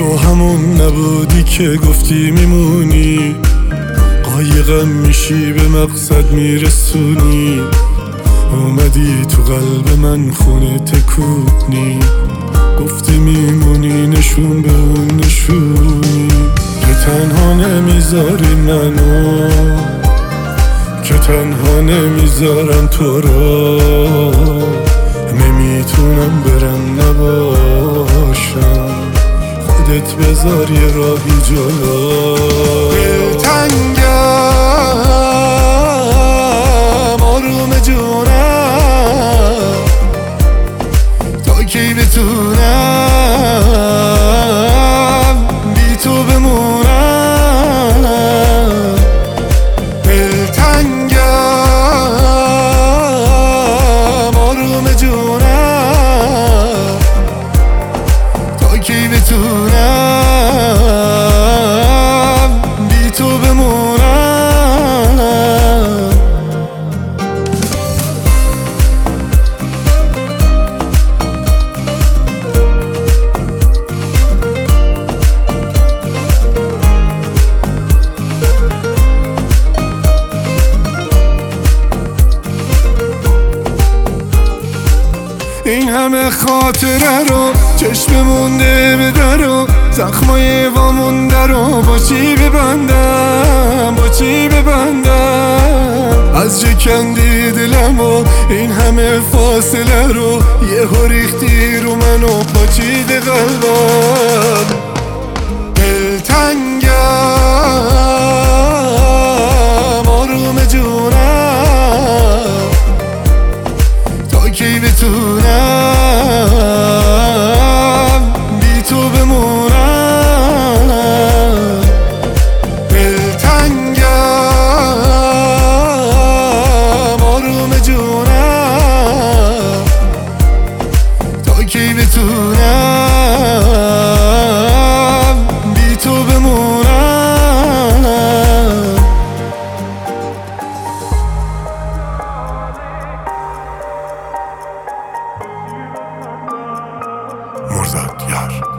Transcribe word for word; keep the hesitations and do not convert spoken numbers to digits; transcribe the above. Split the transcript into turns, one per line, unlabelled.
تو همون نبودی که گفتی میمونی، قایقم میشی به مقصد میرسونی. اومدی تو قلب من خونه تکونی، گفتی میمونی نشون به اون نشونی. که تنها نمیذاری منو، که تنها نمیذارم تو را، نمیتونم برم نباشم، خودت بذار یه راهی جلو. دلتنگم آروم جونم، تا کی بتونم بی تو بمونم. دلتنگم آروم جونم، تا کی بتونم بی تو بمونم. این همه خاطره رو چشم مونده به درو، زخمای وامونده رو با چی ببندم، با چی ببندم. از چه کندی دلم و این همه فاصله رو، یه ها ریختی رو منو پاچید قلبم. دلتنگم آروم جونم، تا کی بتونم بی تو بمونم. دلتنگم آروم جونم، تا کی بتونم بی تو بمونم.
مرداد یار.